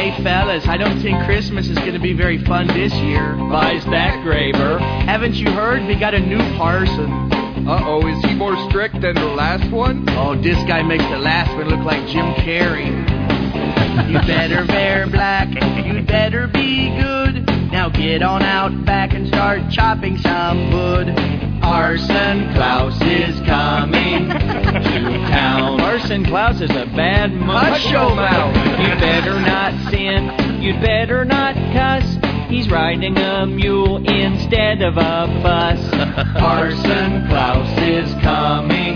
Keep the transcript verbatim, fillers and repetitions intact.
Hey fellas, I don't think Christmas is gonna be very fun this year. Why's that, Graver? Haven't you heard? We got a new parson. Uh-oh, is he more strict than the last one? Oh, this guy makes the last one look like Jim Carrey. You better wear black, you better be good. Now get on out back and start chopping some wood. Parson Klaus is coming to town. Parson Klaus is a bad Hush-o mouth. You better not sin, you'd better not cuss. He's riding a mule instead of a bus. Parson Klaus is coming